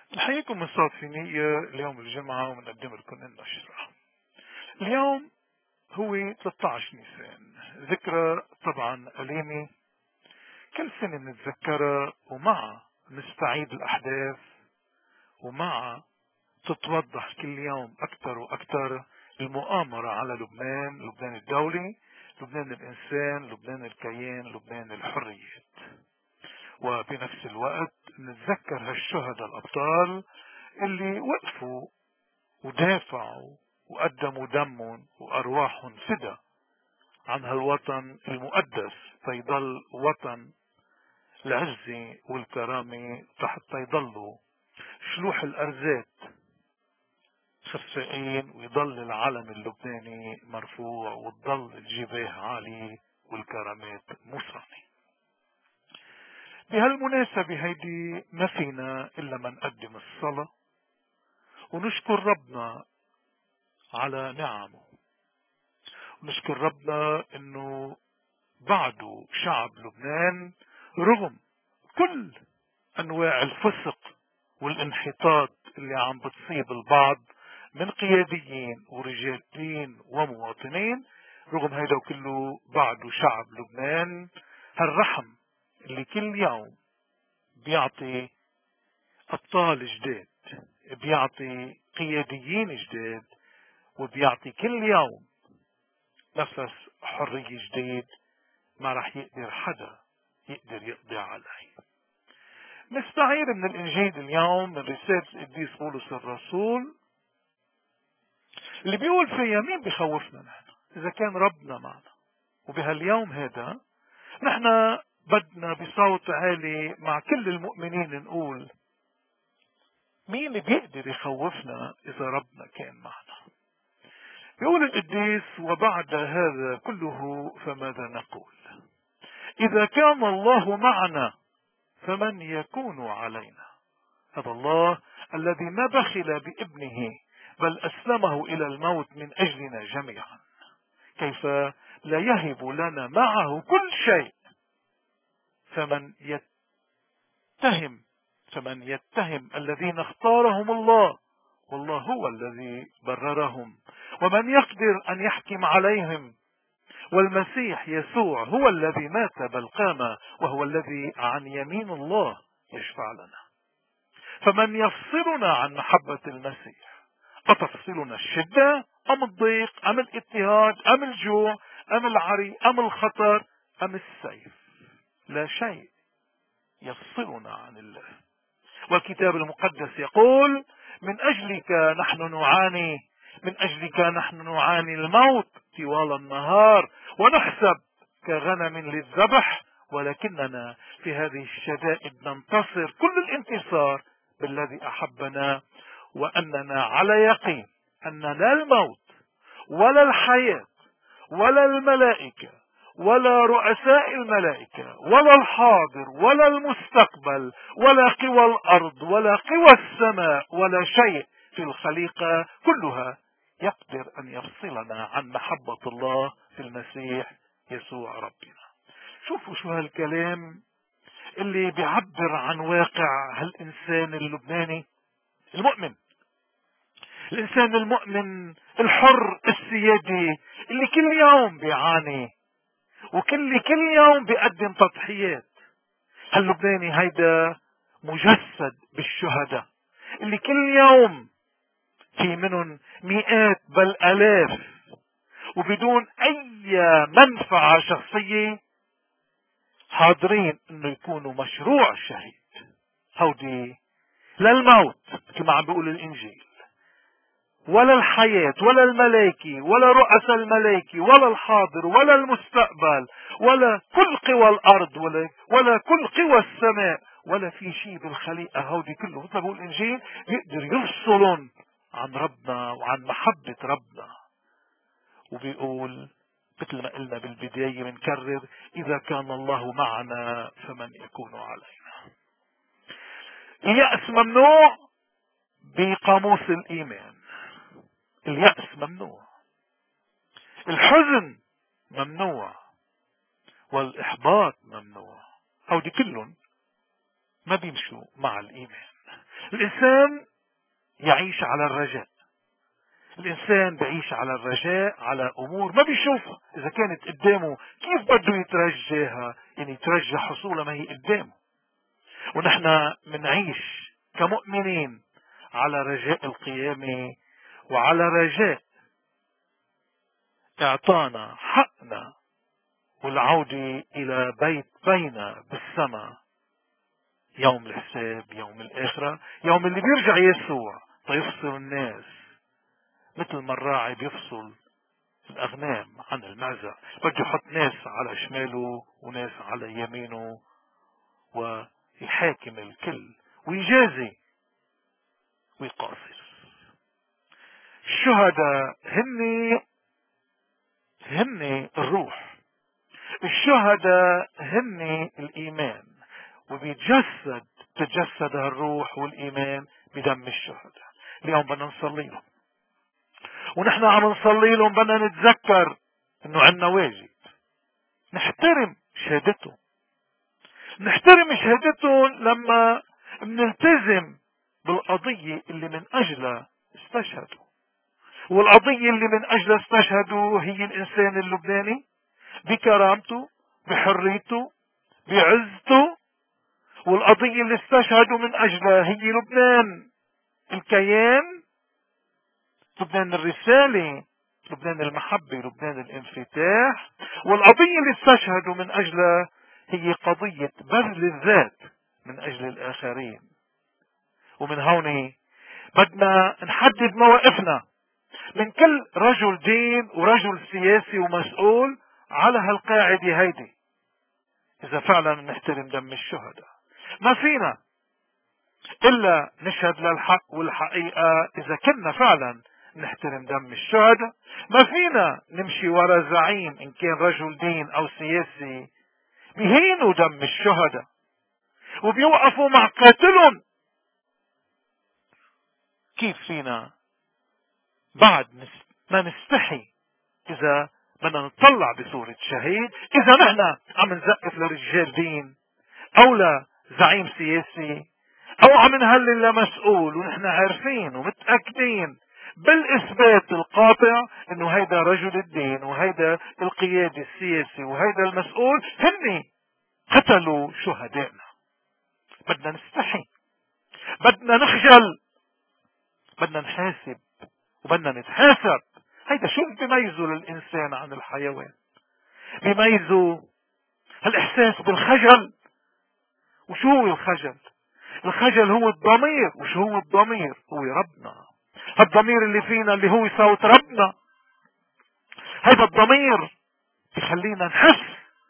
نحييكم من صوت في نية اليوم الجمعة ومنقدم لكم النشرة. اليوم هو 13 نيسان، ذكرى طبعا أليمة كل سنة بنتذكرها، ومع نستعيد الأحداث، ومع تتوضح كل يوم أكثر وأكثر المؤامرة على لبنان، لبنان الدولي، لبنان الإنسان، لبنان الكيان، لبنان الحريات. وبنفس الوقت نتذكر هالشهداء الأبطال اللي وقفوا ودافعوا وقدموا دمهم وأرواحهم فدا عن هالوطن المقدس فيضل وطن العزة والكرامة، حتى يضلوا شلوح الأرزات خفائين، ويضل العلم اللبناني مرفوع، وتضل الجباه عالية والكرامات مصانة. بهالمناسبة هيدي ما فينا إلا ما نقدم الصلاة ونشكر ربنا على نعمه، ونشكر ربنا انه بعده شعب لبنان رغم كل انواع الفسق والانحطاط اللي عم بتصيب البعض من قياديين ورجال دين ومواطنين، رغم هيدا كله بعده شعب لبنان هالرحم اللي كل يوم بيعطي ابطال جداد، بيعطي قياديين جداد، وبيعطي كل يوم نفس حرية جديد ما رح يقدر حدا يقدر يقضي عليه. نستعير من الإنجيل اليوم من رسالة القديس بولس الرسول اللي بيقول فيها مين بيخوفنا نحن إذا كان ربنا معنا. وبهاليوم هذا نحن بدنا بصوت عالي مع كل المؤمنين نقول مين بيقدر يخوفنا إذا ربنا كان معنا. يقول القديس وبعد هذا كله فماذا نقول؟ إذا كان الله معنا فمن يكون علينا؟ هذا الله الذي ما بخل بابنه بل أسلمه إلى الموت من أجلنا جميعا، كيف لا يهب لنا معه كل شيء؟ فمن يتهم الذين اختارهم الله، والله هو الذي بررهم، ومن يقدر أن يحكم عليهم؟ والمسيح يسوع هو الذي مات بل قام، وهو الذي عن يمين الله يشفع لنا. فمن يفصلنا عن محبة المسيح؟ أتفصلنا الشدة أم الضيق أم الاضطهاد أم الجوع أم العري أم الخطر أم السيف؟ لا شيء يفصلنا عن الله. والكتاب المقدس يقول من أجلك نحن نعاني الموت طوال النهار، ونحسب كغنم للذبح، ولكننا في هذه الشدائد ننتصر كل الانتصار بالذي أحبنا، وأننا على يقين أن لا الموت ولا الحياة ولا الملائكة ولا رؤساء الملائكة ولا الحاضر ولا المستقبل ولا قوى الأرض ولا قوى السماء ولا شيء في الخليقة كلها يقدر أن يفصلنا عن محبة الله في المسيح يسوع ربنا. شوفوا شو هالكلام اللي بيعبر عن واقع هالإنسان اللبناني المؤمن، الإنسان المؤمن الحر السيادي اللي كل يوم بيعاني وكل يوم بيقدم تضحيات. هاللبناني هيدا مجسد بالشهداء اللي كل يوم في منهم مئات بل آلاف، وبدون أي منفعة شخصية حاضرين انه يكونوا مشروع شهيد. هودي لا الموت مثل ما عم بيقول الإنجيل، ولا الحياة ولا الملائكة ولا رؤساء الملائكة ولا الحاضر ولا المستقبل ولا كل قوى الأرض ولا كل قوى السماء ولا في شيء بالخليقة. هودي كله مثل ما بيقول الإنجيل يقدر يفصلون عن ربنا وعن محبة ربنا. وبيقول مثل ما قلنا بالبداية بنكرر إذا كان الله معنا فمن يكون علينا. اليأس ممنوع بقاموس الإيمان، اليأس ممنوع، الحزن ممنوع، والإحباط ممنوع. هودي كلهم ما بيمشوا مع الإيمان. الإنسان يعيش على الرجاء. الإنسان بيعيش على الرجاء على أمور ما بيشوفها، إذا كانت قدامه كيف بده يترجاها، يعني يترجى حصولها ما هي قدامه. ونحن منعيش كمؤمنين على رجاء القيامة، وعلى رجاء إعطانا حقنا والعودة إلى بيت بينا بالسماء، يوم الحساب، يوم الآخرة، يوم اللي بيرجع يسوع فيفصل الناس مثل ما الراعي بيفصل الأغنام عن المعزة، بده يحط ناس على شماله وناس على يمينه ويحاكم الكل ويجازي ويقاصر. الشهداء هن الروح، الشهداء هن الإيمان، تتجسد الروح والإيمان بدم الشهداء. اليوم بدنا نصلي لهم، ونحن عم نصلي لهم بدنا نتذكر انه عنا واجب نحترم شهادتهم. نحترم شهادتهم لما بنلتزم بالقضية اللي من أجلها استشهدوا. والقضية اللي من أجلها استشهدوا هي الإنسان اللبناني بكرامته، بحريته، بعزته. والقضية اللي استشهدوا من أجلها هي لبنان الكيان، لبنان الرسالة، لبنان المحبة، لبنان الانفتاح. والقضية اللي استشهدوا من أجلها هي قضية بذل الذات من أجل الآخرين. ومن هون بدنا نحدد مواقفنا من كل رجل دين ورجل سياسي ومسؤول على هالقاعدة هيدي. إذا فعلا نحترم دم الشهداء ما فينا إلا نشهد للحق والحقيقة. إذا كنا فعلا نحترم دم الشهداء ما فينا نمشي ورا زعيم إن كان رجل دين أو سياسي بيهينوا دم الشهداء وبيوقفوا مع قاتلهم. كيف فينا بعد ما نستحي إذا بدنا نطلع بصورة شهيد، إذا نحن عم نزقف لرجال دين أو لزعيم سياسي أو عم نهلل لمسؤول، ونحن عارفين ومتأكدين بالإثبات القاطع إنه هيدا رجل الدين وهيدا القيادي السياسي وهيدا المسؤول هن قتلوا شهدائنا. بدنا نستحي، بدنا نخجل، بدنا نحاسب وبدنا نتحاسب. هيدا شو بيميزه للإنسان عن الحيوان؟ بيميزه الإحساس بالخجل. وشو هو الخجل؟ الخجل هو الضمير. وشو هو الضمير؟ هو ربنا. الضمير اللي فينا اللي هو صوت ربنا. هذا الضمير بخلينا نحس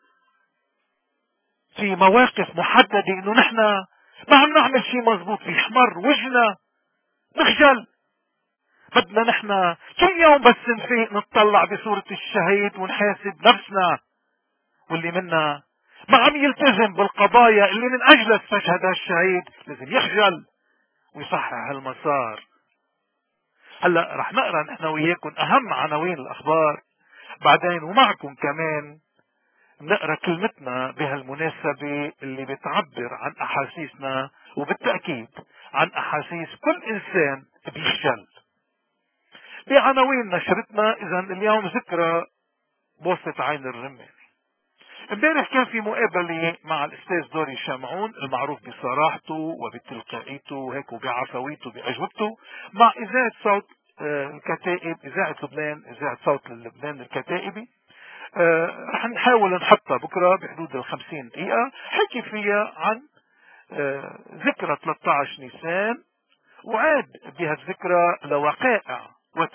في مواقف محددة انه نحن ما عم نعمل شيء مزبوط، بيحمر وجهنا، نخجل. بدنا نحن كل يوم بس نفيق نطلع بصورة الشهيد ونحاسب نفسنا واللي منا ما عم يلتزم بالقضايا اللي من اجلها استشهد الشهيد لازم يخجل ويصحح هالمسار. هلا رح نقرا نحن وياكم اهم عناوين الاخبار بعدين، ومعكم كمان نقرا كلمتنا بهالمناسبة اللي بتعبر عن احاسيسنا وبالتأكيد عن احاسيس كل انسان بيخجل. بعناوين نشرتنا اذا اليوم ذكرى بوسط عين الرمل. امبارح كان في مقابلة مع الاستاذ دوري شمعون المعروف بصراحته وبتلقائيته وهيك وبعفويته باجوبته مع اذاعة صوت الكتائب، اذاعة لبنان، اذاعة صوت لبنان الكتائبي. رح نحاول نحطها بكرة بحدود 50 دقيقة. حكي فيها عن ذكرى 13 نيسان، وعاد بهالذكرى لوقائع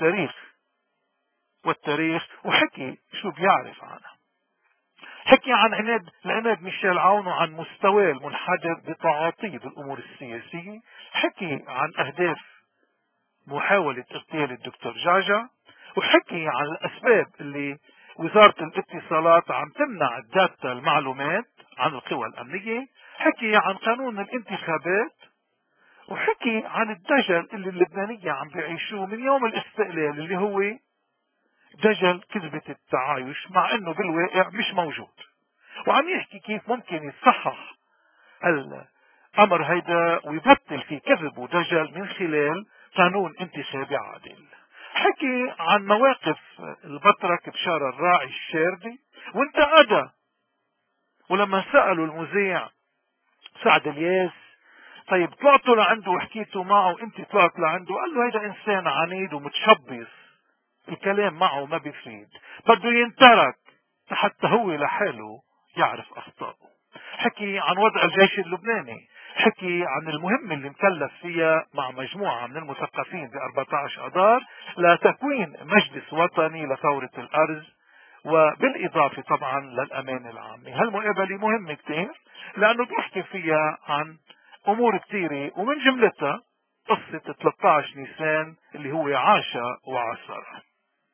والتاريخ وحكي شو بيعرف عنها. حكي عن العماد ميشيل عون وعن مستواه المنحدر بتعاطيه بالامور السياسية. حكي عن اهداف محاولة اغتيال الدكتور جعجع، وحكي عن الاسباب اللي وزارة الاتصالات عم تمنع الداتا المعلومات عن القوى الامنية. حكي عن قانون الانتخابات، وحكي عن الدجل اللي اللبنانية عم بيعيشوه من يوم الاستقلال اللي هو دجل كذبة التعايش مع انه بالواقع مش موجود. وعم يحكي كيف ممكن يصحح امر هيدا ويبطل في كذب ودجل من خلال قانون انتخابي عادل. حكي عن مواقف البطرك بشار الراعي الشاردي وانتقدها. ولما سألوا المذيع سعد الياس طيب طلعتوا لعنده وحكيتوا معه وانت طلعت لعنده، قال له هيدا انسان عنيد ومتشبص، الكلام معه ما بيفيد، بده ينترك حتى هو لحاله يعرف اخطائه. حكي عن وضع الجيش اللبناني، حكي عن المهمة اللي مكلف فيها مع مجموعة من المثقفين ب 14 اذار لتكوين مجلس وطني لثورة الارز، وبالاضافة طبعا للامان العامة. هالمقابلة مهمة كتير لانه بيحكي فيها عن امور كثيرة ومن جملتها قصة 13 نيسان اللي هو عاشها وعاصرها.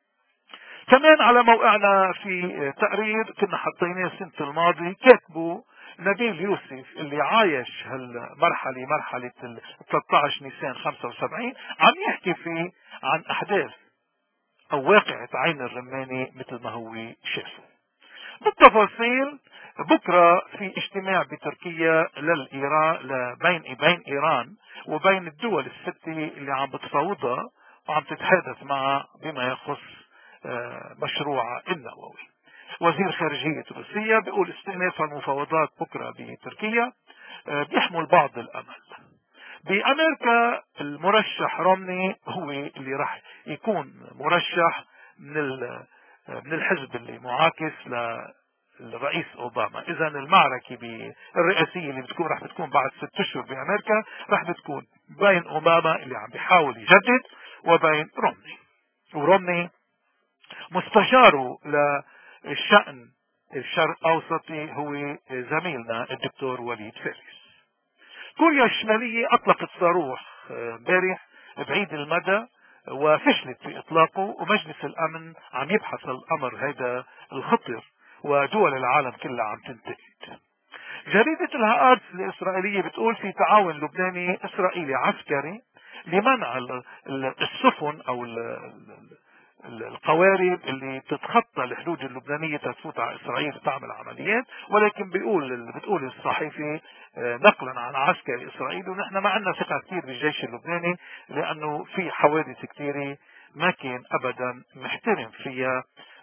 كمان على موقعنا في تقرير كنا حطيناه السنة الماضية كاتبه نبيل يوسف اللي عايش هالمرحلة مرحلة 13 نيسان 75، عم يحكي فيه عن احداث او واقعة عين الرماني مثل ما هو شافه. بالتفاصيل بكرة في اجتماع بتركيا بين ايران وبين الدول الستة اللي عم بتفاوضها وعم تتحدث معها بما يخص مشروع النووي. وزير خارجية روسيا بيقول استئناف المفاوضات بكرة بتركيا بيحمل بعض الامل. بامريكا المرشح رومني هو اللي راح يكون مرشح من الحزب اللي معاكس للرئيس اوباما. اذا المعركة الرئاسية اللي راح بتكون بعد 6 اشهر بامريكا راح بتكون بين اوباما اللي عم بيحاول يجدد وبين رومني. ورومني مستشاره للشأن الشرق الاوسطي هو زميلنا الدكتور وليد فارس. كوريا الشمالية اطلقت صاروخ امبارح بعيد المدى وفشلت في اطلاقه، ومجلس الامن عم يبحث الامر هذا الخطر ودول العالم كلها عم تنتقد. جريدة الهآرتس الاسرائيلية بتقول في تعاون لبناني اسرائيلي عسكري لمنع السفن او القوارب اللي تتخطى الحدود اللبنانية تفوت على اسرائيل تعمل عمليات، ولكن بتقول الصحيفة نقلا عن عسكري اسرائيلي ونحن ما عندنا ثقة كثير بالجيش اللبناني لانه في حوادث كثيرة ما كان ابدا محترم فيها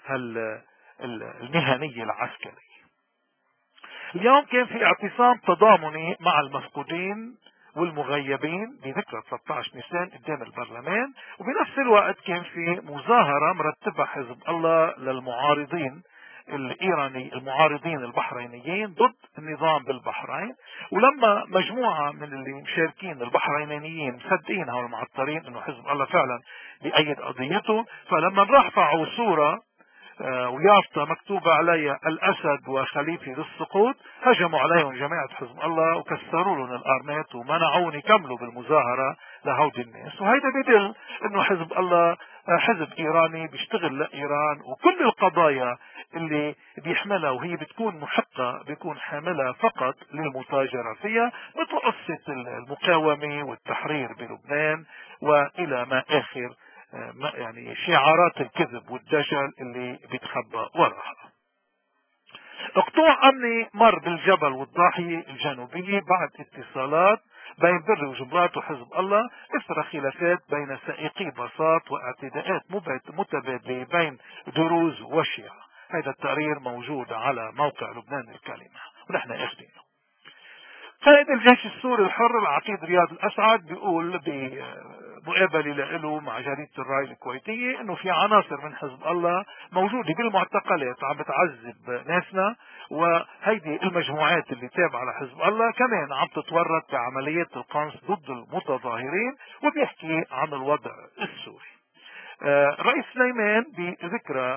المهنية العسكرية. اليوم كان في اعتصام تضامني مع المفقودين والمغيبين بذكرى 13 نيسان قدام البرلمان، وبنفس الوقت كان في مظاهرة مرتبها حزب الله للمعارضين المعارضين البحرينيين ضد النظام بالبحرين. ولما مجموعة من اللي مشاركين البحرينيين مصدقين والمعطرين انه حزب الله فعلا بأيد قضيته، فلما رفعوا صورة ويافطة مكتوبة عليها الأسد وخليفي للسقوط هجموا عليهم جماعة حزب الله وكسروا لهم الأرنات ومنعون يكملوا بالمظاهرة لهودي الناس. وهيدا بدل انه حزب الله حزب ايراني بيشتغل لايران، وكل القضايا اللي بيحملها وهي بتكون محقة بيكون حاملها فقط للمتاجرة فيها، مثل قصة المقاومة والتحرير بلبنان والى ما اخر يعني شعارات الكذب والدجل اللي بيتخبى وراها. اقطاع امني مر بالجبل والضاحية الجنوبية بعد اتصالات بين بر وجبرات وحزب الله اثر خلافات بين سائقي باصات واعتداءات متبادلة بين دروز وشيعة. هذا التقرير موجود على موقع لبنان الكلمة ونحن اخذينه. قائد الجيش السوري الحر العقيد رياض الأسعد بيقول بمقابلة له مع جريدة الراي الكويتية انه في عناصر من حزب الله موجودة بالمعتقلات عم بتعذب ناسنا، وهيدي المجموعات اللي تابعة لحزب الله كمان عم تتورط بعمليات القنص ضد المتظاهرين، وبيحكي عن الوضع السوري. رئيس سليمان بذكرى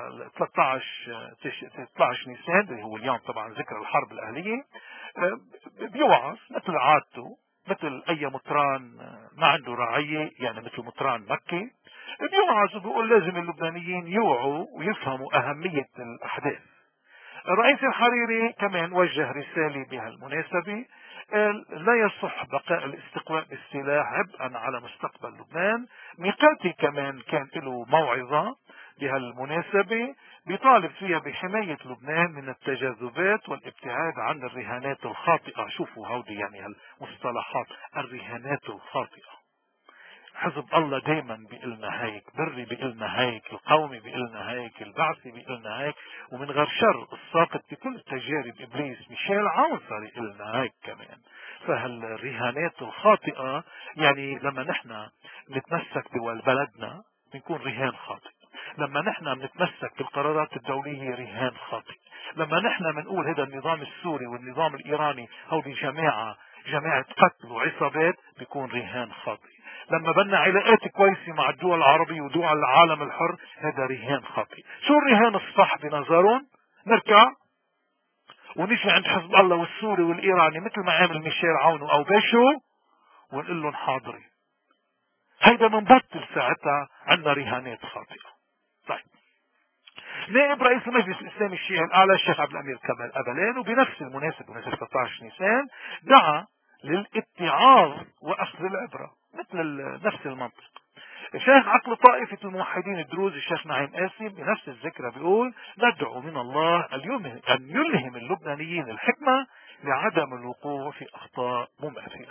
13 نيسان اللي هو اليوم طبعا ذكرى الحرب الأهلية بيوعظ مثل عادته، مثل اي مطران ما عنده رعية، يعني مثل مطران مكي بيوعظ وبيقول لازم اللبنانيين يوعوا ويفهموا اهمية الاحداث. الرئيس الحريري كمان وجه رسالة بهالمناسبة، لا يصح بقاء الاستقواء بالسلاح عبئا على مستقبل لبنان. ميقاتي كمان كان له موعظة بهالمناسبة بيطالب فيها بحماية لبنان من التجاذبات والابتعاد عن الرهانات الخاطئة. شوفوا هودي يعني هالمصطلحات، الرهانات الخاطئة. حزب الله دايما بيقلنا هيك، بري بيقلنا هيك، القومي بيقلنا هيك، البعثي بيقلنا هيك، ومن غير شر الساقط بكل تجارب ابليس ميشيل عون صار يقلنا هيك كمان. فهالرهانات الخاطئة يعني لما نحن نتمسك بول بلدنا بنكون رهان خاطئ، لما نحن بنتمسك بالقرارات الدولية رهان خاطئ، لما نحن بنقول هذا النظام السوري والنظام الإيراني هودي جماعة قتل وعصابات بيكون رهان خاطئ، لما بدنا علاقات كويسة مع الدول العربية ودول العالم الحر هذا رهان خاطئ. شو الرهان الصح بنظرهم؟ نركع ونجي عند حزب الله والسوري والإيراني مثل ما عمل ميشيل عون أو بيشو ونقول لهم حاضرين. هيدا منبطل ساعتها عندنا رهانات خاطئة. طيب، نائب رئيس المجلس الإسلامي الشيعي الأعلى الشيخ عبد الأمير كمال أبلان وبنفس المناسبة مناسبة 13 نيسان دعا للاتعاظ وأخذ العبرة مثل نفس المنطق. الشيخ عقل طائفة الموحدين الدروز الشيخ نعيم قاسم بنفس الذكرى بيقول ندعو من الله أن يلهم اللبنانيين الحكمة لعدم الوقوع في أخطاء مماثلة.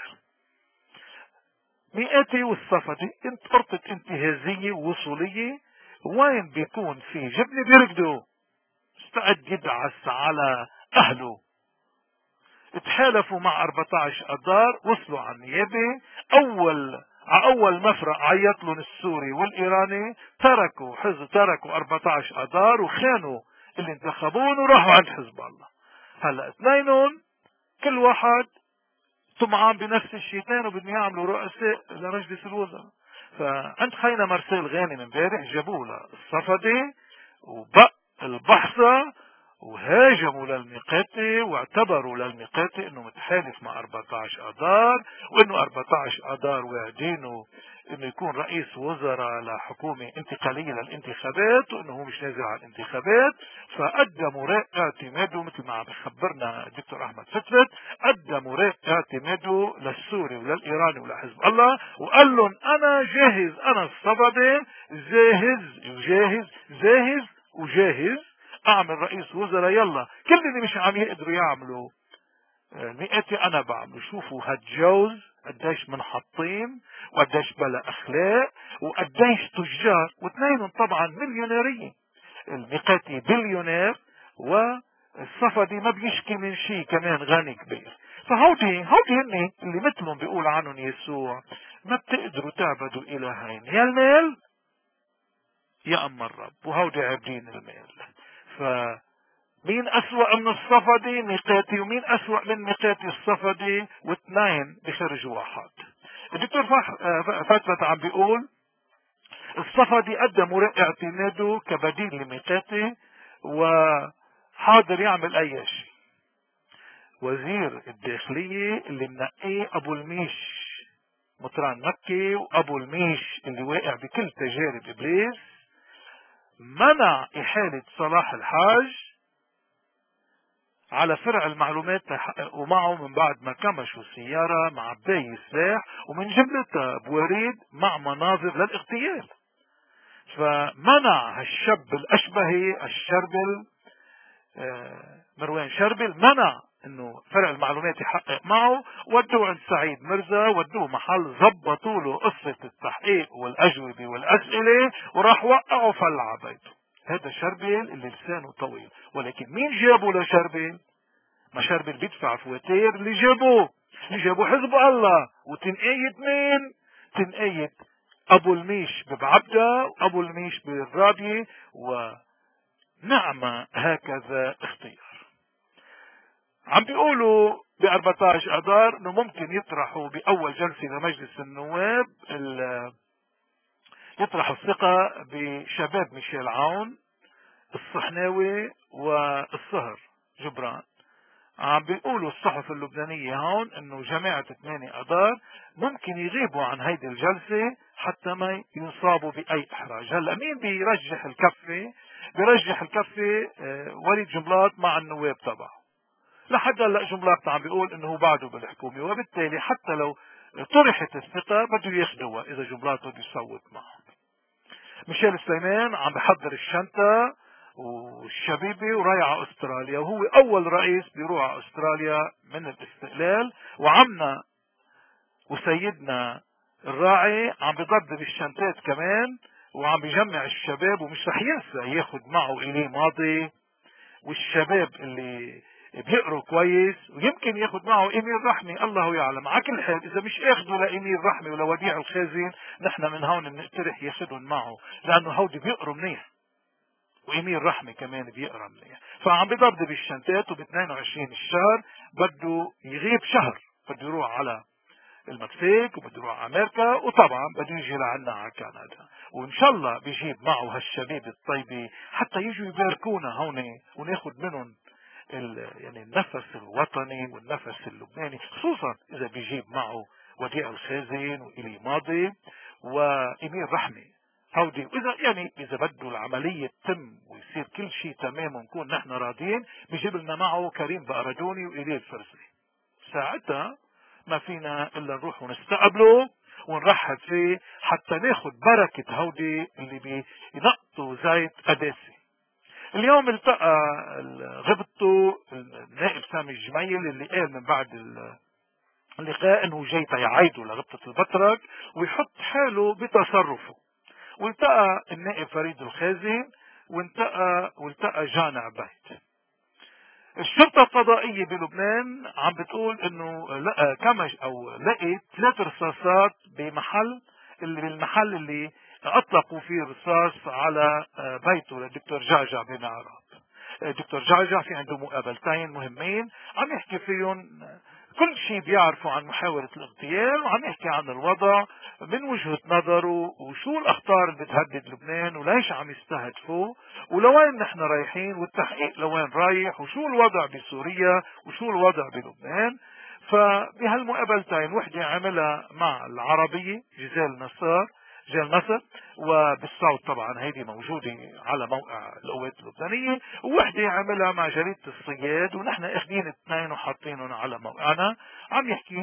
مئاتي والصفدي فرصة انتهازية وصولية، وين بيكون في جبنة بيركضوا، استعد يدعس على أهله. اتحالفوا مع 14 أدار، وصلوا على النيابة. أول مفرق عيط لهم السوري والإيراني، تركوا 14 أدار وخانوا اللي انتخبون وراحوا عند حزب الله. هلا اثنينهم كل واحد طمعان بنفس الشيطان وبدهم يعملوا رؤساء لمجلس الوزراء. فعند خينا مرسال غانم امبارح جابوا له الصفدي وبق البحثة وهاجموا للميقاتي واعتبروا للميقاتي انه متحالف مع 14 اذار، وانه 14 اذار واعدينه انه يكون رئيس وزراء لحكومة انتقالية للانتخابات، وانه هو مش نازل على الانتخابات. فقدموا رأي اعتماده مثل ما عم بخبرنا الدكتور احمد فتفت، قدموا رأي اعتماده للسوري وللايراني ولحزب الله، وقال لهم انا جاهز، انا الصفدي جاهز وجاهز اعمل رئيس وزراء. يلا كل اللي مش عم يقدروا يعملوا مئتي انا بعمل. شوفوا هالجوز قديش منحطين وقديش بلا اخلاق وقديش تجار، واثنينهم طبعا مليونيريين. الميقاتي بليونير والصفدي ما بيشكي من شيء، كمان غني كبير. فهودي هن اللي مثلهم بيقول عنهم يسوع ما بتقدروا تعبدوا الهين، يا المال يا اما الرب، وهودي عابدين المال. فمين اسوأ من الصفدي؟ ميقاتي. ومين اسوأ من ميقاتي؟ الصفدي. واثنين بخرج واحد. الدكتور فتفت عم بيقول الصفدي قدم ورق اعتماده كبديل لميقاتي وحاضر يعمل اي شيء. وزير الداخلية اللي منقيه ابو الميش مطران مكي، وابو الميش اللي واقع بكل تجارب ابليس، منع إحالة صلاح الحاج على فرع المعلومات يحققوا معه من بعد ما كمشوا السيارة مع بداية سلاح ومن جملتها بوريد مع مناظر للاغتيال. فمنع هالشاب الأشبهي الشربل مروان شربل، منع انه فرع المعلومات يحقق معه، ودوه عند سعيد مرزا، ودوه محل زبطوا له قصة التحقيق والأجوبة والأسئلة وراح وقعوا فلع بيته. هذا شربل اللي لسانه طويل. ولكن مين جابوا لشربل؟ ما شربل بيدفع فواتير اللي جابوا حزب الله. وتنقية مين؟ تنقية ابو الميش ببعبدة وابو الميش بالرابية. ونعم هكذا اختيار. عم بيقولوا ب 14 اذار انه ممكن يطرحوا باول جلسة لمجلس النواب يطرحوا الثقة بشباب ميشيل عون، الصحناوي والصهر جبران. عم بيقولوا الصحف اللبنانية هون انه جماعة 8 اذار ممكن يغيبوا عن هيدي الجلسة حتى ما ينصابوا باي احراج. هلا مين بيرجح الكفة؟ بيرجح الكفة وليد جنبلاط مع النواب تبعه. لحد هلا جنبلاط عم بيقول انه هو بعده بالحكومة، وبالتالي حتى لو طرحت الثقة بده ياخدوها اذا جنبلاط بده يصوت معهم. ميشيل سليمان عم بحضر الشنطة والشبيبة ورايح على استراليا، وهو اول رئيس بيروح على استراليا من الاستقلال. وعمنا وسيدنا الراعي عم بضبط الشنطات كمان، وعم بيجمع الشباب، ومش رح ينسى ياخد معه إليه ماضي والشباب اللي بيقروا كويس، ويمكن ياخد معه إمير رحمي، الله يعلم. على كل حال اذا مش اخذوا لإمير رحمي ولا وديع الخازن، نحن من هون بنقترح ياخذهم معه، لانه هودي بيقروا منيح، وإمير رحمي كمان بيقرا منيح. فعم بضبط بالشنطات، وب 22 الشهر بده يغيب شهر، بده يروح على المكسيك، وبده يروح على امريكا، وطبعا بده يجي لعنا على كندا. وان شاء الله بيجيب معه هالشباب الطيبه حتى يجوا يباركونا هون، وناخد منهم يعني النفس الوطني والنفس اللبناني، خصوصا اذا بيجيب معه وديع الخازن وإلي ماضي وإمير رحمي هودي. واذا يعني اذا بده العمليه تتم ويصير كل شيء تمام ونكون نحن راضيين، بيجيب لنا معه كريم بقردوني وإلي الفرسي. ساعتها ما فينا الا نروح ونستقبله ونرحب فيه، حتى ناخد بركة هودي اللي بينقطوا زيت قداسي. اليوم التقى غبطه النائب سامي الجميل، اللي قال من بعد اللقاء انه جاي يعيدوا لغبطة البطرك ويحط حاله بتصرفه. والتقى النائب فريد الخازن، والتقى جان عبيد. الشرطة القضائية بلبنان عم بتقول انه لقى كمش او لقيت 3 رصاصات بالمحل اللي اطلقوا فيه رصاص على بيته للدكتور جعجع بمعراب. الدكتور جعجع في عنده مقابلتين مهمين عم يحكي فيهم كل شيء بيعرفوا عن محاولة الاغتيال، وعم يحكي عن الوضع من وجهة نظره، وشو الأخطار اللي بتهدد لبنان، وليش عم يستهدفوه، ولوين نحن رايحين، والتحقيق لوين رايح، وشو الوضع بسوريا، وشو الوضع بلبنان. فبهالمقابلتين وحدة عملها مع العربية جزال نصر، وبالصوت طبعا هيدي موجودة على موقع القوات اللبنانية، ووحدة عملها مع جريدة الصياد، ونحن اخذين اثنين وحاطينهم على موقعنا. عم يحكي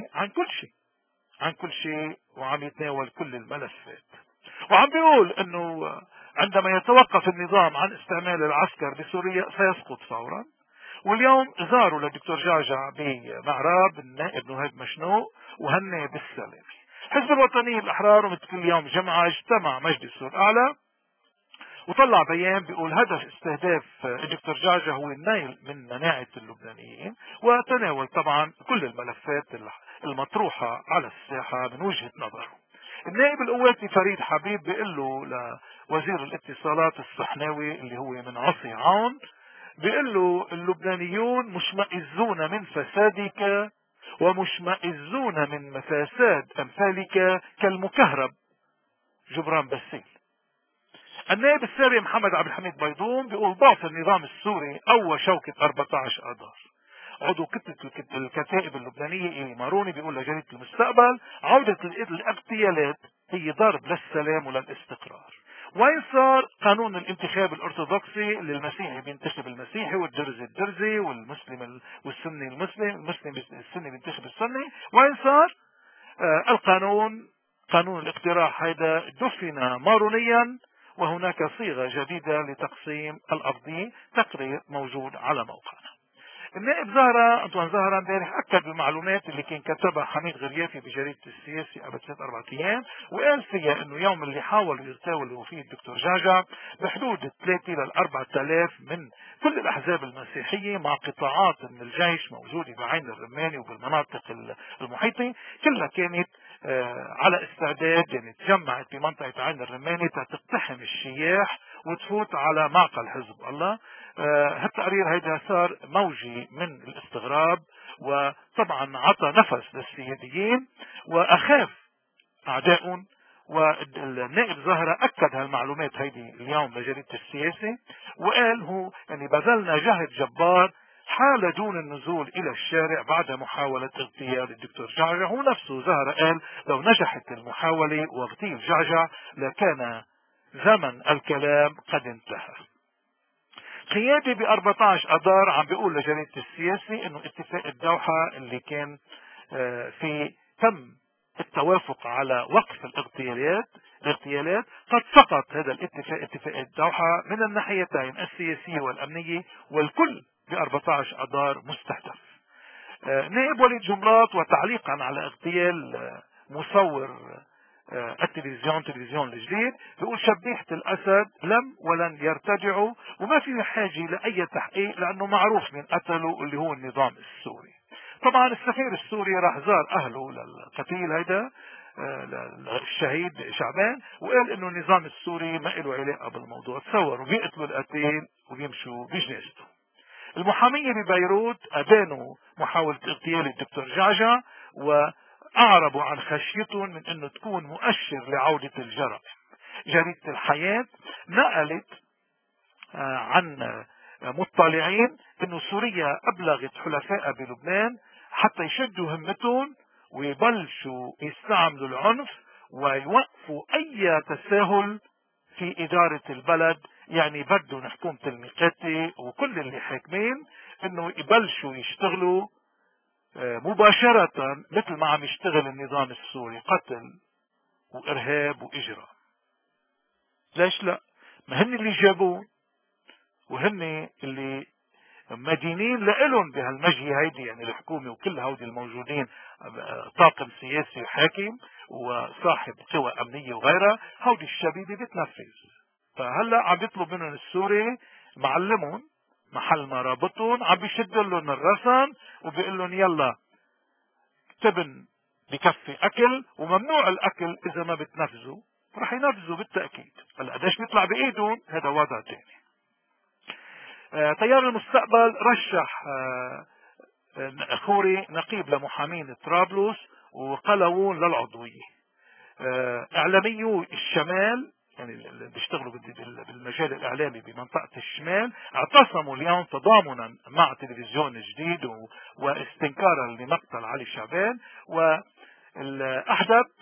عن كل شيء وعم يتناول كل الملفات، وعم بيقول انه عندما يتوقف النظام عن استعمال العسكر بسوريا سيسقط فورا. واليوم زاروا للدكتور جعجع بمعراب النائب نهاد مشنوق وهني بالسلامة. حزب الوطني الأحرار مثل كل يوم جمعة اجتمع مجلس الأعلى وطلع بيان بيقول هدف استهداف الدكتور جعجع هو النيل من مناعة اللبنانيين، وتناول طبعا كل الملفات المطروحة على الساحة من وجهة نظره. النائب القواتي فريد حبيب بيقول له لوزير الاتصالات الصحناوي اللي هو من عصي عون، بيقول له اللبنانيون مشمئزون من فسادك ومشمئزون من مفاساد أمثالك كالمكهرب جبران باسيل. النائب السابق محمد عبد الحميد بيضون بيقول ضعف النظام السوري قوى شوكة 14 أذار. عضو كتلة الكتائب اللبنانية إيلي ماروني بيقول لجريدة المستقبل عودة الاغتيالات هي ضرب للسلام وللاستقرار. وين صار قانون الانتخاب الارثوذكسي اللي المسيحي بينتخب المسيحي والدرزي الدرزي والمسلم والسني المسلم السني بينتخب السني؟ وين صار قانون الاقتراح هيدا دفن مارونيا، وهناك صيغة جديدة لتقسيم الأرضية. تقرير موجود على موقعنا. النائب أنطوان زهرة امبارح أكد بالمعلومات اللي كان كتبها حميد غريافي بجريدة السياسي قبل 3-4 أيام، وقال فيها إنه يوم اللي حاولوا يغتالوا فيه الدكتور جعجع بحدود 3-4 آلاف من كل الأحزاب المسيحية مع قطاعات من الجيش موجودة بعين الرماني وبالمناطق المحيطة، كلها كانت على استعداد، يعني تجمعت بمنطقة عين الرماني تقتحم الشياح وتفوت على معقل حزب الله. هالتقرير هيدا صار موجي من الاستغراب، وطبعا عطى نفس للسياديين واخاف اعدائهم. والنائب زهرة اكد هالمعلومات هيدي اليوم لجريدة السياسي، وقال هو يعني بذلنا جهد جبار حال دون النزول الى الشارع بعد محاولة اغتيال الدكتور جعجع. هو نفسه زهرة قال لو نجحت المحاولة واغتيال جعجع لكان زمن الكلام قد انتهى. قيادي ب14 أذار عم بيقول لجريدة السياسي انه اتفاق الدوحة اللي كان في تم التوافق على وقف الاغتيالات الاغتيالات. قد سقط هذا الاتفاق، اتفاق دوحة، من الناحيتين السياسية والأمنية، والكل ب 14 أذار مستهدف. نائب وليد جملات وتعليقا على اغتيال مصور تلفزيون الجديد، بيقول شبيحة الأسد لم ولن يرتجعوا، وما في حاجة لأي تحقيق لأنه معروف من قتله اللي هو النظام السوري. طبعا السفير السوري راح زار أهله للقتيل هيدا الشهيد شعبان، وقال انه النظام السوري ما له علاقة بالموضوع، تصوروا بيقتلوا القتيل وبيمشوا بجنازته. المحامية ببيروت أدانوا محاولة اغتيال الدكتور جعجع، وأعربوا عن خشيتهم من أنه تكون مؤشر لعودة الجرائم. جريدة الحياة نقلت عن مطلعين أنه سوريا أبلغت حلفائها بلبنان حتى يشدوا همتهم ويبلشوا يستعملوا العنف ويوقفوا أي تساهل في إدارة البلد. يعني بدهم حكومة الميقاتي وكل اللي حاكمين انه يبلشوا يشتغلوا مباشرة مثل ما عم يشتغل النظام السوري، قتل وارهاب واجرام. ليش لا؟ ما هن اللي جابوه، وهن اللي مدينين لإلهم بهالمجهي هيدي، يعني الحكومة وكل هودي الموجودين، طاقم سياسي حاكم وصاحب قوى أمنية وغيرها، هودي الشبيبة بتنفذ. فهلا عم بيطلب منهم السوري معلمهم محل ما رابطهم، عم بيشد لهم الرسم وبيقول لهم يلا تبن بكفي اكل، وممنوع الاكل اذا ما بتنفذوا. رح ينفذوا بالتاكيد. هلا قديش بيطلع بايدهم هذا وضع ثاني. تيار المستقبل رشح خوري نقيب لمحامين طرابلس وقلوون للعضويه. اعلاميو الشمال، يعني اللي بيشتغلوا بالمجال الاعلامي بمنطقه الشمال، اعتصموا اليوم تضامنا مع تلفزيون جديد واستنكارا لمقتل علي شعبان. والاحدب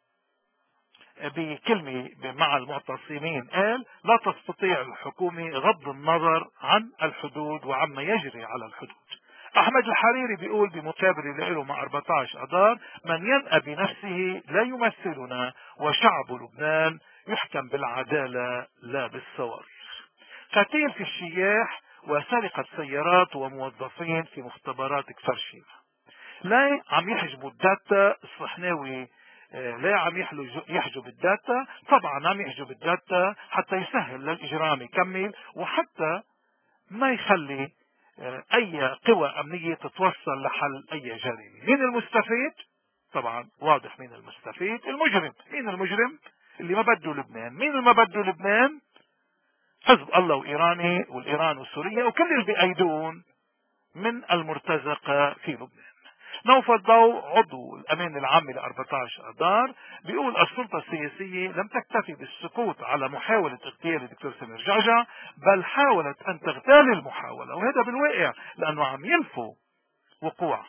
بكلمة مع المعتصمين قال لا تستطيع الحكومة غض النظر عن الحدود وعما يجري على الحدود. احمد الحريري بيقول بمقابلة له مع 14 اذار: من ينأى بنفسه لا يمثلنا، وشعب لبنان يحكم بالعدالة لا بالصواريخ. قتيل في الشياح وسرقة سيارات وموظفين في مختبرات كفر شيبة. لا عم يحجبوا الداتا الصحناوي، لا عم يحجب الداتا، طبعا عم يحجب الداتا حتى يسهل للإجرام يكمل، وحتى ما يخلي أي قوى أمنية تتوصل لحل أي جريمة. مين المستفيد؟ طبعا واضح مين المستفيد، المجرم. مين المجرم؟ اللي ما بده لبنان. مين اللي ما بده لبنان؟ حزب الله وإيراني والإيران وسوريا وكل اللي بأيدون من المرتزقة في لبنان. نوفل ضوء عضو الأمين العام ل 14 أذار بيقول السلطة السياسية لم تكتفي بالسكوت على محاولة اغتيال الدكتور سمير جعجع، بل حاولت أن تغتال المحاولة، وهذا بالواقع لأنه عم ينفوا وقوع.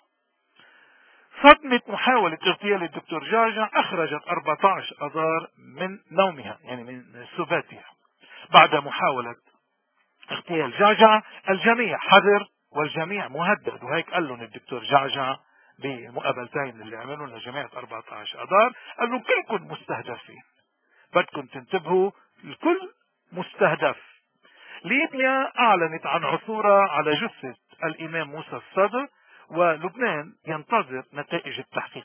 صدمة محاولة اغتيال الدكتور جعجع أخرجت 14 أذار من نومها، يعني من سباتها. بعد محاولة اغتيال جعجع الجميع حذر والجميع مهدد، وهيك قال لهم الدكتور جعجع بمقابلتين اللي عملوا لجماعة 14 أذار، قال لهم كلكم مستهدفين، بدكم تنتبهوا، الكل مستهدف. ليبيا أعلنت عن عثورها على جثة الإمام موسى الصدر، ولبنان ينتظر نتائج التحقيق.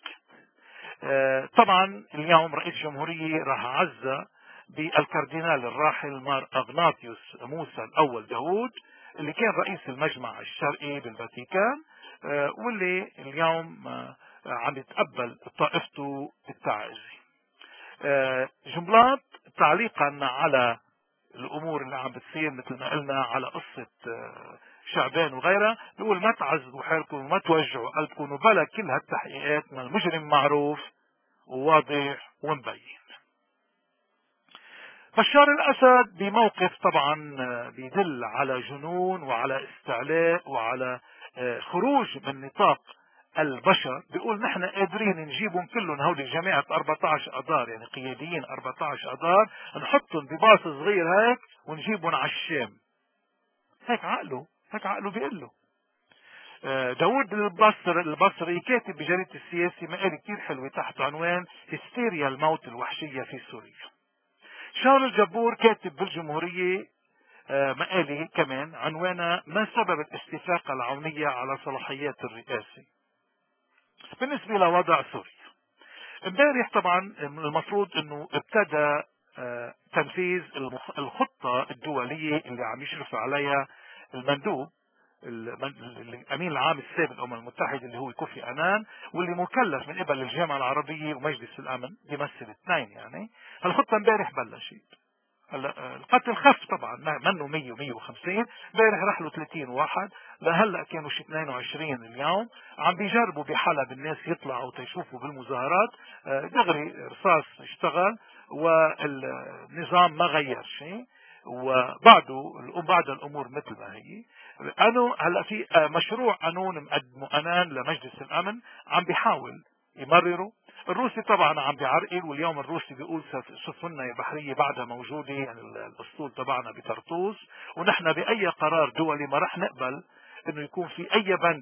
طبعا اليوم رئيس الجمهورية راح عزى بالكاردينال الراحل مار أغناطيوس موسى الأول داود، اللي كان رئيس المجمع الشرقي بالفاتيكان، واللي اليوم عم يتقبل طائفته بالتعازي. جملات تعليقا على الامور اللي عم بتصير مثل ما قلنا على قصة شعبان وغيرها، بيقول ما تعذبوا حالكم وما توجعوا قلبكم، وبلا كل هالتحقيقات من المجرم معروف وواضح ومبين. بشار الأسد بموقف طبعا بيدل على جنون وعلى استعلاء وعلى خروج من نطاق البشر. بيقول نحن قادرين نجيبهم كلهم هودي جماعة 14 أذار، يعني قياديين 14 أذار، نحطهم بباص صغير هيك ونجيبهم على الشام. هيك عقله بيقول له. داود البصري كاتب بجريدة السياسي مقال كتير حلوة تحت عنوان هستيريا الموت الوحشية في سوريا. شارل جبور كاتب بالجمهورية مقالة كمان عنوانها ما سبب الاستفاقة العونية على صلاحيات الرئاسة بالنسبة لوضع سوريا. امبارح طبعا المفروض انه ابتدى تنفيذ الخطة الدولية اللي عم يشرف عليها المندوب الامين العام السابق للامم المتحده اللي هو كوفي عنان، واللي مكلف من قبل الجامعه العربيه ومجلس الامن بيمثل اثنين. يعني هالخطه امبارح بلشت. هلا القتل خف طبعا منه 100 و150، امبارح راح له 30 واحد، لهلا كانوا شي 22 اليوم. عم بيجربوا بحلب الناس يطلعوا تيشوفوا بالمظاهرات، دغري رصاص اشتغل والنظام ما غير شيء، بعد الامور مثل ما هي. هلا في مشروع قانون مقدمه انان لمجلس الامن عم بيحاول يمرروا. الروسي طبعا عم بيعرقل، واليوم الروسي بيقول سفننا البحريه بعدها موجوده، يعني الاسطول تبعنا بطرطوس، ونحن باي قرار دولي ما رح نقبل انه يكون في اي بند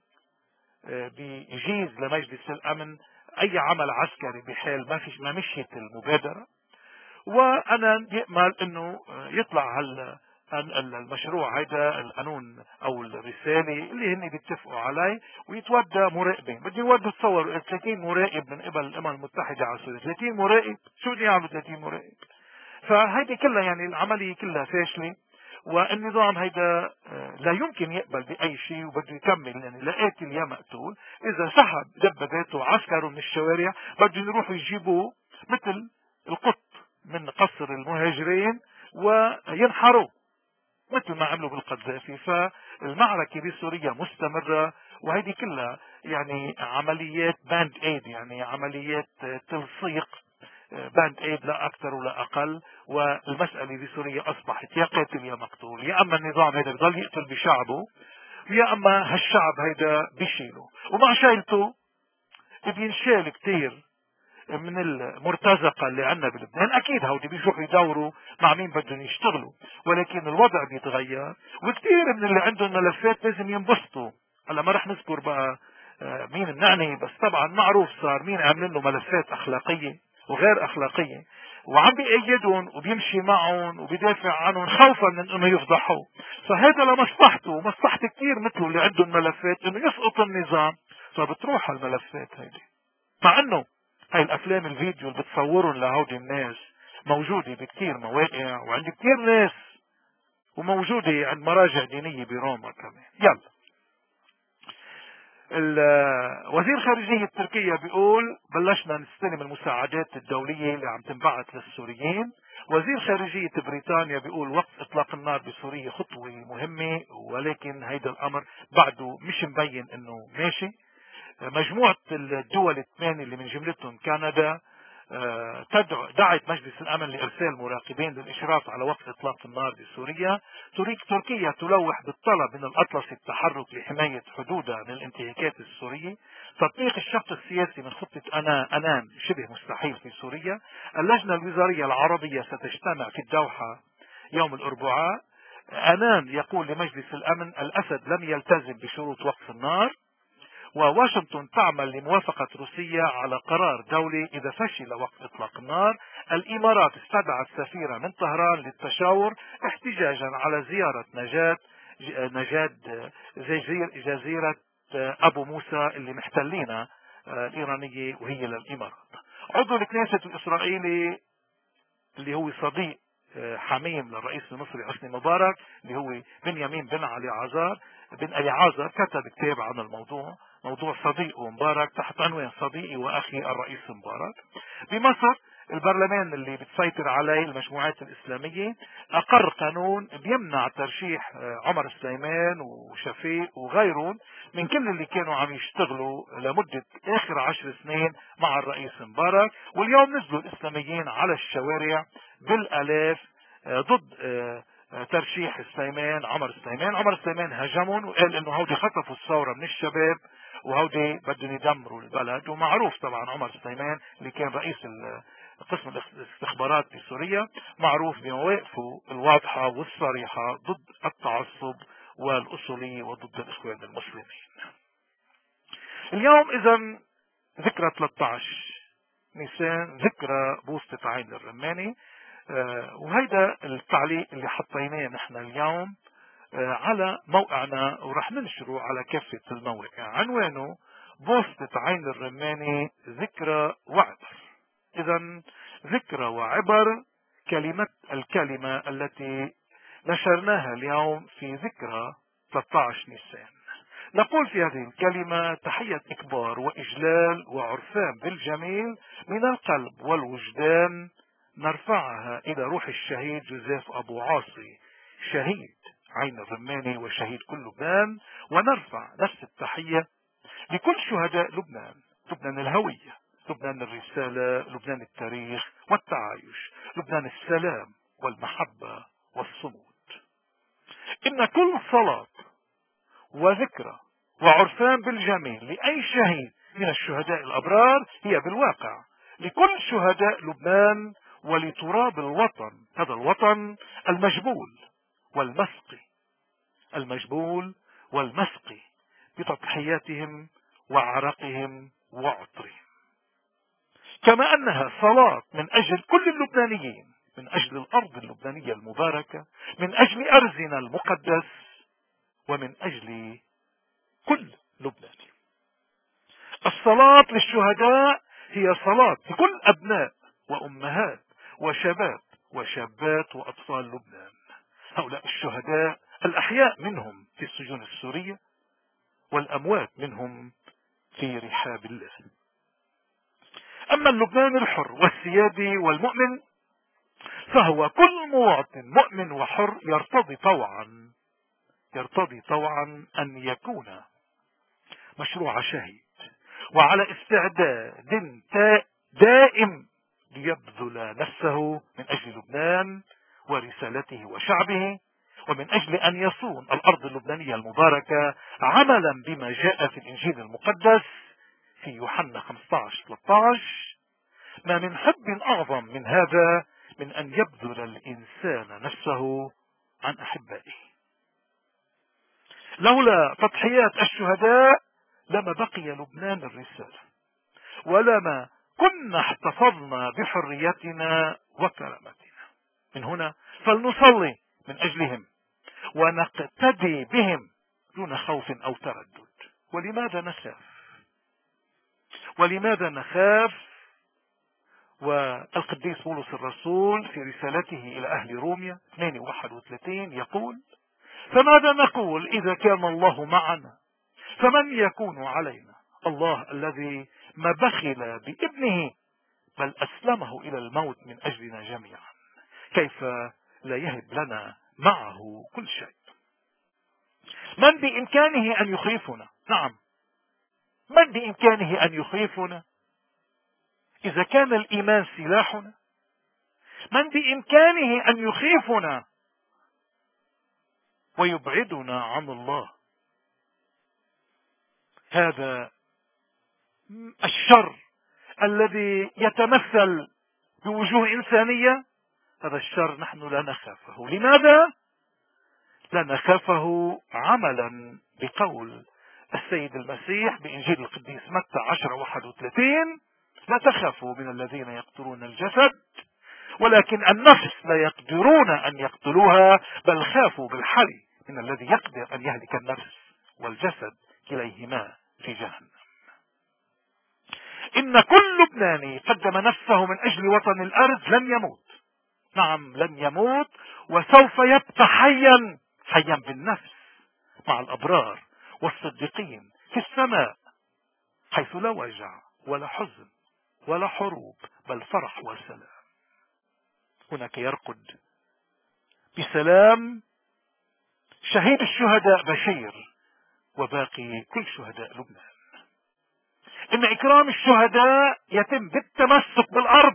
بيجيز لمجلس الامن اي عمل عسكري بحال ما مشيت المبادره. وانا يأمل انه يطلع المشروع هيدا القانون او الرسالة اللي هن بيتفقوا عليه ويتودى مراقبين. بدي يودوا تصور 30 مراقب من قبل الامم المتحدة على سوريا. 30 مراقب شو بدي يعملوا 30 مراقب؟ فهيدي كلها يعني العملية كلها فاشلة، والنظام هيدا لا يمكن يقبل بأي شيء وبده يكمل. يعني لا قاتل يا مقتول. إذا سحب دباباته وعسكره من الشوارع بدهم يروحوا يجيبوه مثل القط من قصر المهاجرين وينحروا مثل ما عملوا بالقذافي. فالمعركة بسوريا مستمرة، وهذه كلها يعني عمليات باند ايد، يعني عمليات تلصيق باند ايد لا اكثر ولا اقل. والمسألة بسوريا اصبحت يا قاتل يا مقتول. يا اما النظام هذا بضل يقتل بشعبه، يا اما هالشعب هيدا بيشيله، ومع شايلته بينشال كتير من المرتزقة اللي عندنا بلبنان. اكيد هودي بيروحوا يدوروا مع مين بدهم يشتغلوا، ولكن الوضع بيتغير، وكثير من اللي عندهم ملفات لازم ينبسطوا. هلا ما رح نذكر بقى مين بنعني، بس طبعا معروف صار مين عاملين له ملفات اخلاقية وغير اخلاقية، وعم بيأيدهم وبيمشي معهم وبيدافع عنهم خوفا من انه يفضحوا. فهذا لمصلحته ومصلحة كثير مثله اللي عندهم ملفات انه يسقط النظام، فبتروح الملفات هيدي. مع انه هاي الافلام الفيديو اللي بتصورهم لهودي الناس موجودة بكتير مواقع وعند كتير ناس، وموجودة عند مراجع دينية بروما كمان. يلا، وزير خارجية تركيا بيقول بلشنا نستلم المساعدات الدولية اللي عم تنبعث للسوريين. وزير خارجية بريطانيا بيقول وقف اطلاق النار بسوريا خطوة مهمة، ولكن هيدا الامر بعده مش مبين انه ماشي. مجموعة الدول الثمانية اللي من جملتهم كندا دعت مجلس الامن لارسال مراقبين للاشراف على وقف اطلاق النار بسوريا. تركيا تلوح بالطلب من الاطلس التحرك لحماية حدودها من الانتهاكات السورية. تطبيق الشق السياسي من خطة انان شبه مستحيل في سوريا. اللجنة الوزارية العربية ستجتمع في الدوحة يوم الاربعاء. انان يقول لمجلس الامن الاسد لم يلتزم بشروط وقف النار، وواشنطن تعمل لموافقة روسيا على قرار دولي إذا فشل وقف إطلاق النار. الإمارات استدعت سفيرة من طهران للتشاور احتجاجا على زيارة نجاد جزيرة أبو موسى اللي محتلينها الإيرانية وهي للإمارات. عضو الكنيسة الإسرائيلي اللي هو صديق حميم للرئيس المصري حسني مبارك اللي هو بنيامين بن علي عازر بن علي عازر كتب كتاب عن الموضوع، موضوع صديقه مبارك، تحت عنوان صديقي واخي الرئيس مبارك. بمصر البرلمان اللي بتسيطر عليه المجموعات الاسلامية اقر قانون بيمنع ترشيح عمر سليمان وشفيق وغيرهم من كل اللي كانوا عم يشتغلوا لمدة اخر 10 سنين مع الرئيس مبارك. واليوم نزلوا الاسلاميين على الشوارع بالالاف ضد ترشيح عمر سليمان هاجمهم وقال انه هودي خطفوا الثورة من الشباب وهودي بدهم يدمروا البلد. ومعروف طبعا عمر سليمان اللي كان رئيس قسم الاستخبارات بسوريا معروف بمواقفه الواضحة والصريحة ضد التعصب والأصولية وضد الإخوان المسلمين. اليوم إذا ذكرى 13 نيسان، ذكرى بوسطة عين الرماني. وهيدا التعليق اللي حطيناه نحن اليوم على موقعنا، ورح ننشره على كافة المواقع. عنوانه بوسطة عين الرماني ذكرى وعبر. إذا ذكرى وعبر الكلمة التي نشرناها اليوم في ذكرى 13 نيسان. نقول في هذه الكلمة تحية إكبار وإجلال وعرفان بالجميل من القلب والوجدان نرفعها إلى روح الشهيد جوزيف أبو عاصي شهيد عين الرماني وشهيد كل لبنان، ونرفع نفس التحية لكل شهداء لبنان، لبنان الهوية، لبنان الرسالة، لبنان التاريخ والتعايش، لبنان السلام والمحبة والصمود. إن كل صلاة وذكرى وعرفان بالجميل لأي شهيد من الشهداء الأبرار هي بالواقع لكل شهداء لبنان ولتراب الوطن، هذا الوطن المجبول والمسقي بتضحياتهم وعرقهم وعطرهم. كما أنها صلاة من أجل كل اللبنانيين، من أجل الأرض اللبنانية المباركة، من أجل أرزنا المقدس، ومن أجل كل لبناني. الصلاة للشهداء هي صلاة لكل أبناء وأمهات وشباب وشابات وأطفال لبنان، هؤلاء الشهداء الأحياء منهم في السجون السورية والأموات منهم في رحاب الله. أما اللبنان الحر والسيادي والمؤمن فهو كل مواطن مؤمن وحر يرتضي طوعا أن يكون مشروع شهيد وعلى استعداد دائم ليبذل نفسه من أجل لبنان ورسالته وشعبه، ومن أجل أن يصون الأرض اللبنانية المباركة عملا بما جاء في الإنجيل المقدس في يوحنا 15-13: ما من حب أعظم من هذا من أن يبذل الإنسان نفسه عن أحبائه. لولا تضحيات الشهداء لما بقي لبنان الرسالة، ولما كنا احتفظنا بحريتنا وكرامتنا. من هنا فلنصلي من أجلهم ونقتدي بهم دون خوف أو تردد. ولماذا نخاف؟ والقديس بولس الرسول في رسالته إلى أهل روميا 2:31 يقول: فماذا نقول إذا كان الله معنا فمن يكون علينا؟ الله الذي ما بخل بابنه بل أسلمه إلى الموت من أجلنا جميعا، كيف لا يهب لنا معه كل شيء؟ من بإمكانه أن يخيفنا؟ نعم، من بإمكانه أن يخيفنا إذا كان الإيمان سلاحنا؟ من بإمكانه أن يخيفنا ويبعدنا عن الله؟ هذا الشر الذي يتمثل بوجوه إنسانية، هذا الشر نحن لا نخافه. لماذا لا نخافه؟ عملا بقول السيد المسيح بإنجيل القديس متى 10:31: لا تخافوا من الذين يقتلون الجسد ولكن النفس لا يقدرون أن يقتلوها، بل خافوا بالحري من الذي يقدر أن يهلك النفس والجسد كليهما في جهنم. إن كل لبناني قدم نفسه من أجل وطن الأرض لن يموت. نعم، لن يموت، وسوف يبقى حيا بالنفس مع الأبرار والصديقين في السماء، حيث لا وجع ولا حزن ولا حروب، بل فرح وسلام. هناك يرقد بسلام شهيد الشهداء بشير وباقي كل شهداء لبنان. إن إكرام الشهداء يتم بالتمسك بالأرض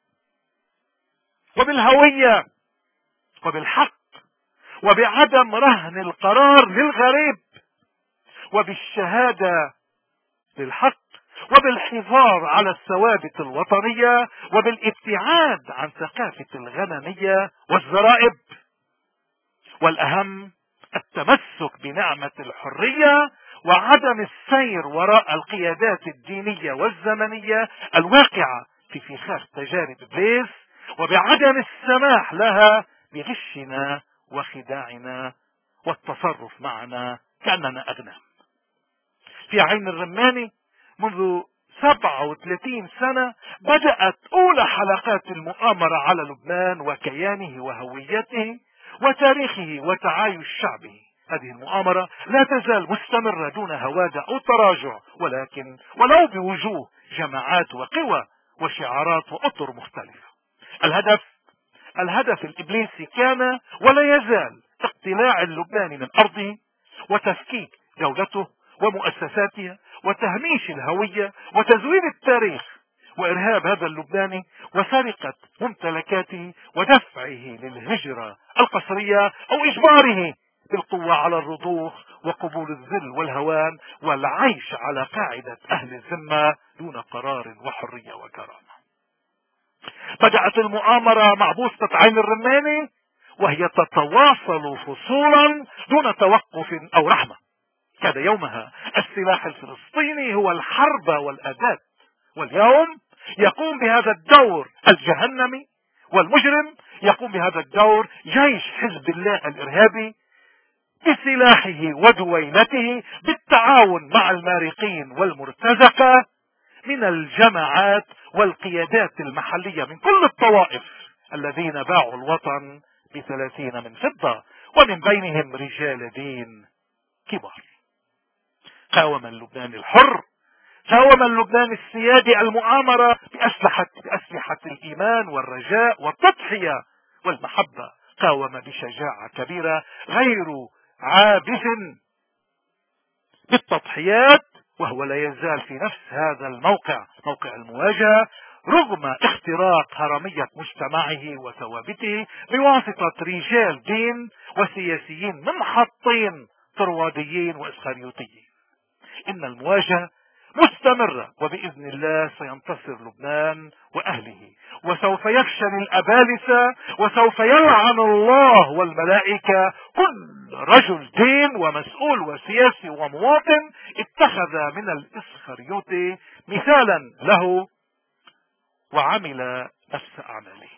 وبالهوية وبالحق وبعدم رهن القرار للغريب وبالشهادة للحق وبالحفاظ على الثوابت الوطنية وبالابتعاد عن ثقافة الغنمية والزرائب، والأهم التمسك بنعمة الحرية وعدم السير وراء القيادات الدينية والزمنية الواقعة في فخاخ تجارب إبليس، وبعدم السماح لها بغشنا وخداعنا والتصرف معنا كأننا أغنام. في عين الرماني منذ 37 سنة بدأت أولى حلقات المؤامرة على لبنان وكيانه وهويته وتاريخه وتعايش شعبه. هذه المؤامرة لا تزال مستمرة دون هوادة أو تراجع، ولكن ولو بوجوه جماعات وقوى وشعارات وأطر مختلفة. الهدف الإبليسي كان ولا يزال اقتلاع اللبناني من أرضه وتفكيك دولته ومؤسساتها وتهميش الهوية وتزوير التاريخ وإرهاب هذا اللبناني وسرقة ممتلكاته ودفعه للهجرة القسرية أو إجباره بالقوة على الرضوخ وقبول الذل والهوان والعيش على قاعدة أهل الذمة دون قرار وحرية وكرامة. بدأت المؤامرة مع بوسطة عين الرماني وهي تتواصل فصولا دون توقف أو رحمة. كان يومها السلاح الفلسطيني هو الحرب والأداة، واليوم يقوم بهذا الدور الجهنمي والمجرم، يقوم بهذا الدور جيش حزب الله الإرهابي بسلاحه ودويلته بالتعاون مع المارقين والمرتزقة من الجماعات والقيادات المحلية من كل الطوائف الذين باعوا الوطن ب30 من فضة، ومن بينهم رجال دين كبار. قاوم اللبنان الحر، قاوم اللبنان السيادي المؤامرة بأسلحة الإيمان والرجاء والتضحية والمحبة. قاوم بشجاعة كبيرة غير عابث بالتضحيات، وهو لا يزال في نفس هذا الموقع، موقع المواجهة، رغم اختراق هرمية مجتمعه وثوابته بواسطة رجال دين وسياسيين منحطين طرواديين وإسخريوطيين. إن المواجهة مستمرة، وبإذن الله سينتصر لبنان وأهله، وسوف يفشل الأبالسة، وسوف يلعن الله والملائكة كل رجل دين ومسؤول وسياسي ومواطن اتخذ من الإسخريوطي مثالا له وعمل نفس أعماله.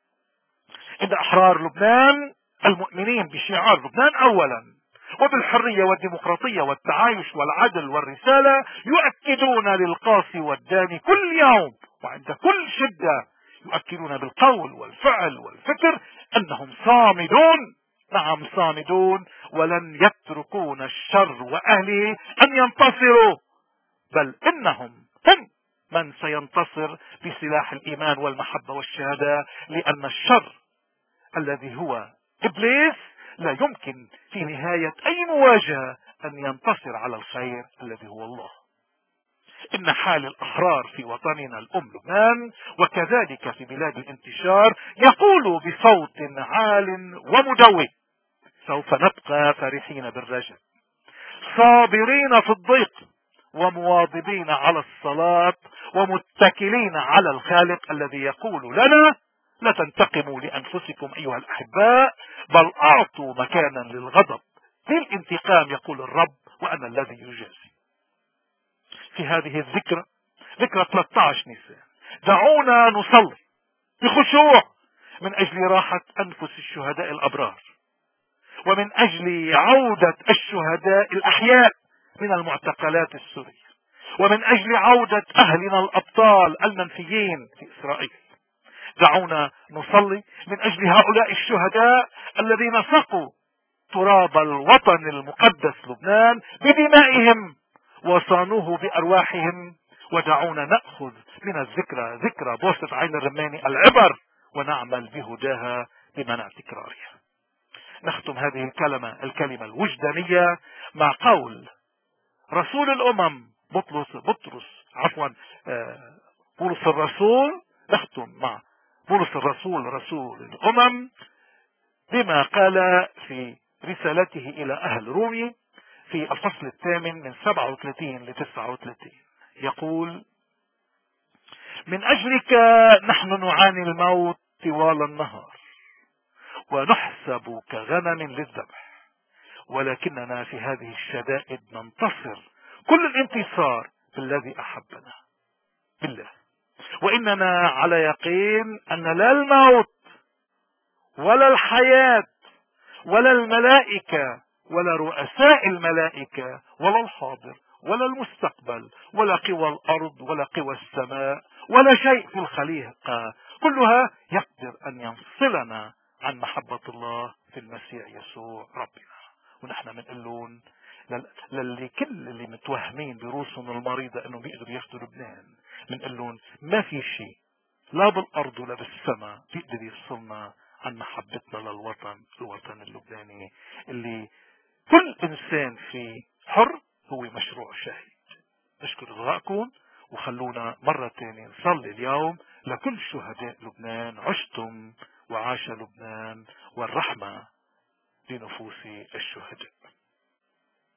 إن أحرار لبنان المؤمنين بشعار لبنان أولا وبالحرية والديمقراطية والتعايش والعدل والرسالة يؤكدون للقاصي والداني كل يوم وعند كل شدة، يؤكدون بالقول والفعل والفكر أنهم صامدون، نعم صامدون، ولن يتركون الشر وأهله أن ينتصروا، بل إنهم هم من سينتصر بسلاح الإيمان والمحبة والشهادة، لأن الشر الذي هو إبليس لا يمكن في نهاية أي مواجهة أن ينتصر على الخير الذي هو الله. إن حال الأحرار في وطننا الأم لبنان وكذلك في بلاد الانتشار يقول بصوت عال ومدوي: سوف نبقى فرحين بالرجاء، صابرين في الضيق، ومواظبين على الصلاة، ومتكلين على الخالق الذي يقول لنا: لا تنتقموا لأنفسكم أيها الأحباء، بل أعطوا مكانا للغضب، للانتقام يقول الرب وأنا الذي يجازي. في هذه الذكرى، ذكرى 13 نيسان، دعونا نصلي بخشوع من أجل راحة أنفس الشهداء الأبرار، ومن أجل عودة الشهداء الأحياء من المعتقلات السورية، ومن أجل عودة أهلنا الأبطال المنفيين في إسرائيل. دعونا نصلي من أجل هؤلاء الشهداء الذين سقوا تراب الوطن المقدس لبنان بدمائهم وصانوه بأرواحهم، ودعونا نأخذ من الذكرى، ذكرى بوسطة عين الرماني، العبر ونعمل بهداها لمنع تكرارها. نختم هذه الكلمة الوجدانية مع قول رسول الأمم بولس الرسول. نختم مع بولس الرسول رسول الأمم بما قال في رسالته إلى أهل رومي في الفصل 8 من 37 ل 39. يقول: من أجلك نحن نعاني الموت طوال النهار ونحسب كغنم للذبح، ولكننا في هذه الشدائد ننتصر كل الانتصار بالذي أحبنا، بالله. وإننا على يقين أن لا الموت ولا الحياة ولا الملائكة ولا رؤساء الملائكة ولا الحاضر ولا المستقبل ولا قوى الأرض ولا قوى السماء ولا شيء في الخليقة كلها يقدر أن ينفصلنا عن محبة الله في المسيح يسوع ربنا. ونحن بنقولون للي كل اللي متوهمين برؤوسهم المريضة انه بيقدروا ياخذوا لبنان، بنقولون ما في شيء لا بالارض ولا بالسماء بيقدر يفصلنا عن محبتنا الوطن اللبناني اللي كل انسان فيه حر هو مشروع شهيد. نشكر رضاكم، وخلونا مرة تانية نصلي اليوم لكل شهداء لبنان. عشتم وعاش لبنان، والرحمة لنفوس الشهداء.